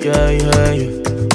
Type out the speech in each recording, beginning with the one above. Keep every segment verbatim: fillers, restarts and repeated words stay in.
yeah, yeah, yeah.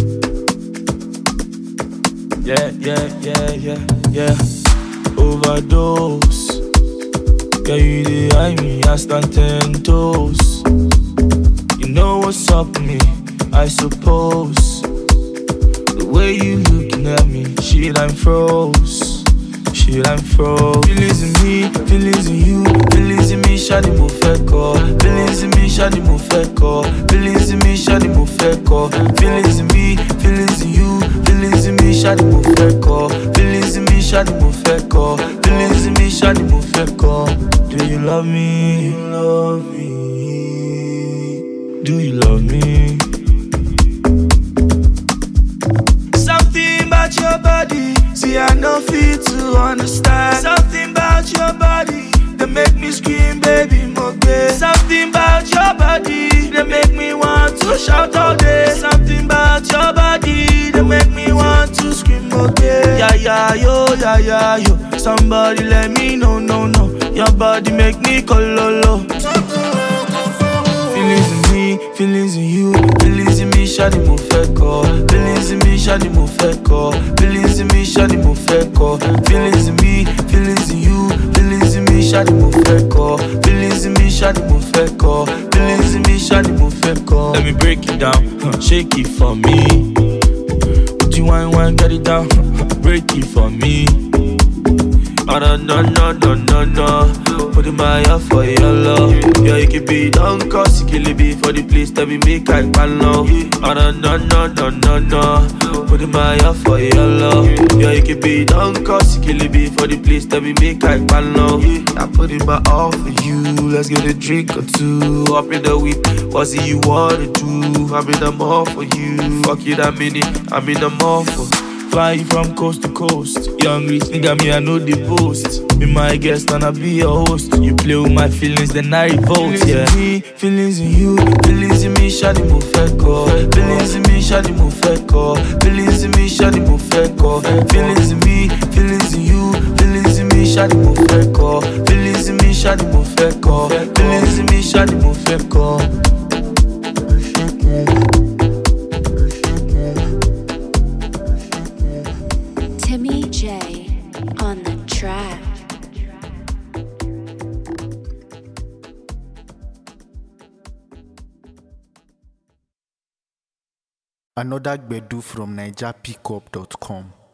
Yeah, yeah, yeah, yeah, yeah. Overdose. Yeah, you dey hide me, I stand ten toes. You know what's up with me, I suppose. The way you looking at me, shit, I'm froze. Shit, I'm froze. Feelings in me, feelings in you. Feelings in me, shawty mo fẹ́ kọ. Feelings in me, shawty mo fẹ́ kọ. Feelings in me, shawty mo fẹ́ kọ. Feelings in me, feelings in you. Feelings in me, shawty mo fẹ́ kọ. Feelings in me, shawty mo fẹ́ kọ. Feelings in me, shawty mo fẹ́ kọ. Do you love me? Do you love me? Do you love me? Something about your body, see I no fit to understand. Something about your body, they make me scream, baby, moge. Something about your body, they make me want to shout all day. Something about your body, they make me want to scream, moge. Yeah, yeah, yo, yeah, yeah, yo. Somebody let me know, no, no. Your body make me kololo. Feelings in me, feelings in you. Feelings in me, shawty mo fẹ́ kọ. Feelings in me, shawty mo fẹ́ kọ. Feelings in me, shawty mo fẹ́ kọ. Feelings in me, feelings in you. Feelings in me, shawty mo fẹ́ kọ. Feelings in me, shawty mo fẹ́ kọ. Feelings in me, shawty mo fẹ́ kọ. Let me break it down, huh, shake it for me. Would you wine, wine, get it down, huh, break it for me. Oh no, no, no, no, no, no. Put in my heart for your love. Yeah, you can be done, cause you kill it be for the place that we make I can love. Oh no, no, no, no, no, no. Put in my heart for your love. Yeah, you can be done, cause you kill it be for the place that we make I can love. I put in my all for you. Let's get a drink or two. Up in the whip, what's it you wanna do? I'm in the mall for you. Fuck you that minute, I'm in the mall for. Fly from coast to coast. Young rich nigga, me I know the post. Be my guest and I be your host. You play with my feelings, then I revolt. Feelings yeah. in me, feelings in you. Feelings in me, shawty mo fẹ́ kọ. Feelings in me, shawty mo fẹ́ kọ. Feelings in me, shawty mo fẹ́ kọ. Feelings in me, feelings in you. Feelings in me, shawty mo fẹ́ kọ. Feelings in me, shawty mo fẹ́ kọ. Feelings in me, shawty mo fẹ́ kọ. Timmy J on the track. Another Gbedu from Niger Pickup dot com.